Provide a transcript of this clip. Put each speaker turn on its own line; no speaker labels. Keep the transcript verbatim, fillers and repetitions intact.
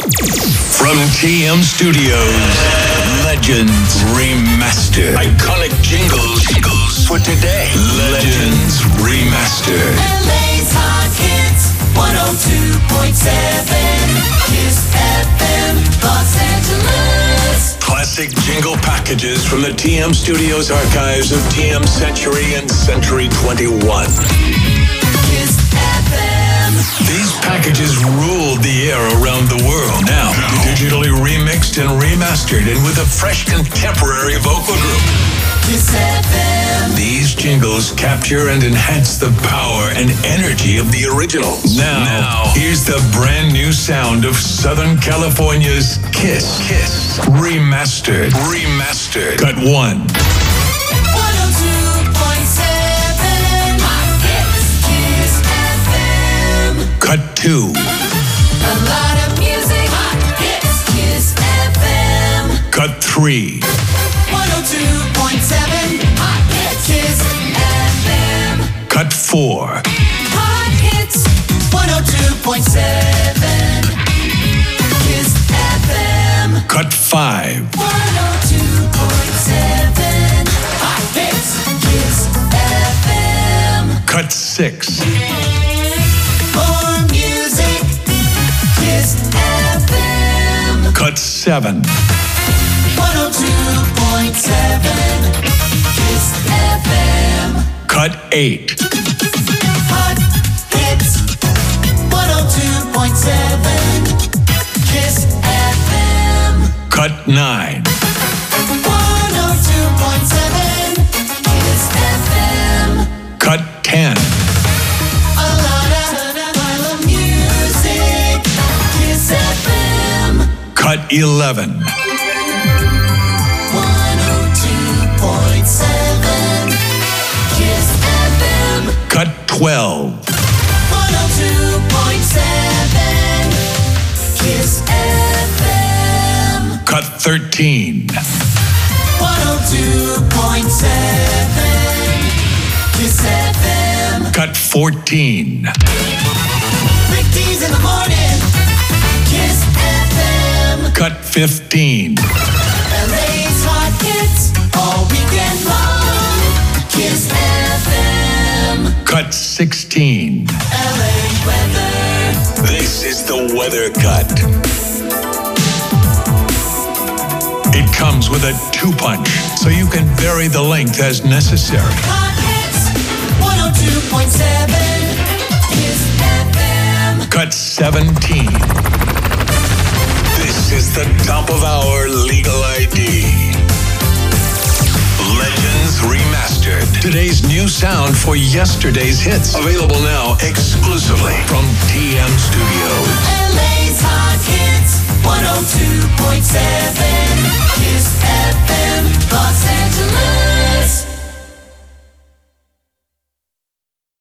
From T M Studios, Legends Remastered. Iconic jingles, jingles for today. Legends Remastered.
L A's Hot Hits, one oh two point seven, Kiss F M, Los Angeles.
Classic jingle packages from the T M Studios archives of T M Century and Century twenty-one.
Kiss F M.
These packages ruled the air around the world. Now, digitally remixed and remastered and with a fresh contemporary vocal group.
Kiss F M.
These jingles capture and enhance the power and energy of the originals. Now, now here's the brand new sound of Southern California's Kiss. Kiss. Remastered. Remastered. Cut one.
one oh two point seven, Hot Hits, Kiss F M.
Cut two.
A lot of music, Hot Hits, Kiss F M.
Cut three.
one oh two point seven, Hot Hits, Kiss F M.
Cut four.
Hot Hits, one oh two point seven, Kiss F M.
Cut five.
one oh two point seven, Hot Hits, Kiss F M.
Cut six.
More music, Kiss F M.
Cut seven.
one oh two point seven, Kiss F M.
Cut eight.
Hot Hits, one oh two point seven, Kiss F M.
Cut nine.
one oh two point seven, Kiss F M.
Cut ten.
A lot of, lot of music, Kiss F M.
Cut eleven.
one oh two point seven, Kiss F M.
Cut twelve.
one oh two point seven, Kiss F M.
Cut thirteen.
one oh two point seven, Kiss F M.
Cut fourteen.
Big D's in the morning, Kiss F M.
Cut fifteen.
L A's Hot Hits, all weekend long, Kiss F M.
Cut sixteen.
L A weather.
This is the weather cut. It comes with a two-punch, so you can vary the length as necessary.
Hot Hits, one oh two point seven, Kiss F M.
Cut seventeen. This is the top of our legal I D. Legends Remastered. Today's new sound for yesterday's hits. Available now exclusively from T M Studios.